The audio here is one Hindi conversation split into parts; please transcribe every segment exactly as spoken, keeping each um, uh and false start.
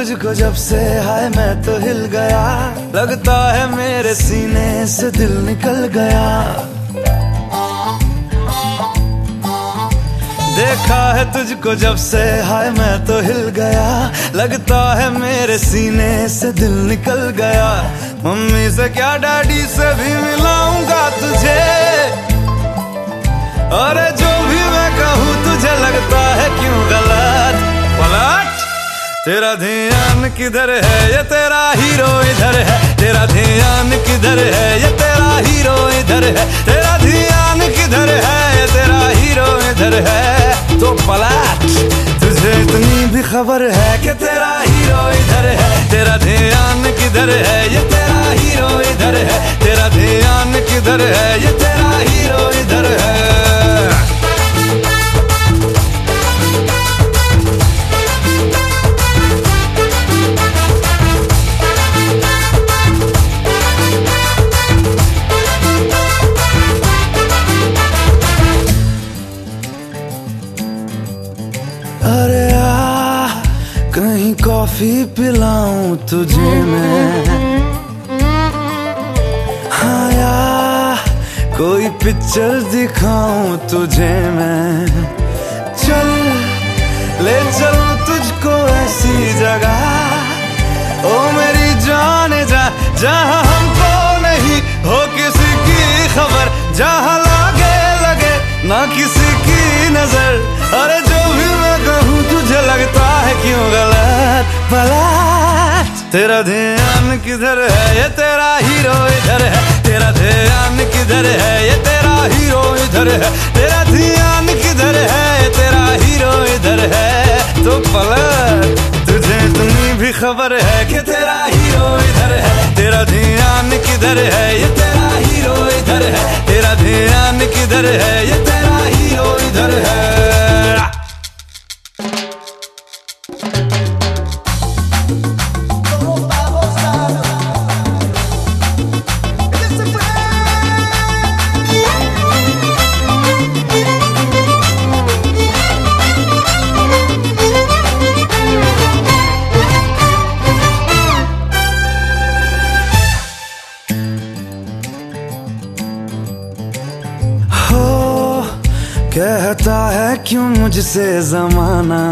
तुझको जब से हाय मैं तो हिल गया, लगता है मेरे सीने से दिल निकल गया। देखा है तुझको जब से हाय मैं तो हिल गया, लगता है मेरे सीने से दिल निकल गया। मम्मी से क्या डैडी से भी मिलाऊंगा तुझे, अरे जो भी मैं कहूँ तुझे लगता है क्यों गलत। पलट तेरा ध्यान किधर है, ये तेरा हीरो इधर है। तेरा ध्यान किधर है, ये तेरा हीरो इधर है। तेरा ध्यान किधर है, ये तेरा हीरो इधर है। तो पलट तुझे इतनी भी खबर है कि तेरा हीरो इधर है। तेरा ध्यान किधर है, ये तेरा हीरो इधर है। तेरा ध्यान किधर है, ये तेरा हीरो इधर है। अरे आ कहीं कॉफी पिलाऊं तुझे मैं, हाँ यार कोई पिक्चर दिखाऊं तुझे मैं। चल ले चलूं तुझको ऐसी जगह, ओ मेरी जान जा, जहाँ हमको नहीं हो किसी की खबर, जहाँ लागे लगे ना किसी की नजर। अरे जो भी मैं कहूँ तुझे लगता है क्यों गलत। पलट तेरा ध्यान किधर है, ये तेरा हीरो इधर है। तेरा ध्यान किधर है, ये तेरा हीरो इधर है। तेरा ध्यान किधर है, ये तेरा हीरो इधर है। तो पलट तुझे इतनी भी खबर है कि तेरा हीरो इधर है। तेरा ध्यान किधर है, ये तेरा हीरो इधर है। तेरा ध्यान किधर है, ये तेरा हीरो इधर है। कहता है क्यों मुझसे जमाना,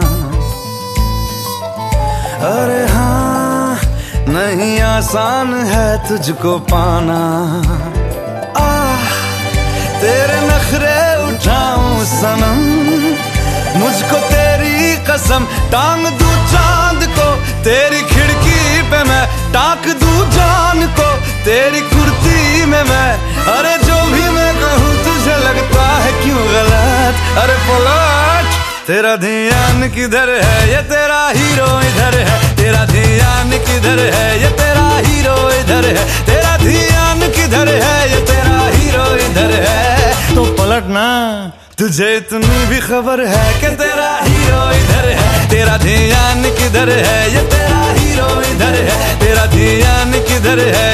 अरे हाँ नहीं आसान है तुझको पाना। आ तेरे नखरे उठाऊं सनम, मुझको तेरी कसम टांग दूं चांद को। तेरी खिड़की पे मैं टाक दूं जान को, तेरी कुर्ती में मैं। अरे जो भी मैं कहूँ तुझे लगता है क्यों गलत। अरे पलट तेरा ध्यान किधर है, ये तेरा हीरो इधर है। तेरा ध्यान किधर है, ये तेरा हीरो इधर है। तेरा ध्यान किधर है, ये तेरा हीरो इधर है। तो पलट ना तुझे इतनी भी खबर है कि तेरा हीरो इधर है। तेरा ध्यान किधर है, ये तेरा हीरो इधर है। तेरा ध्यान किधर है,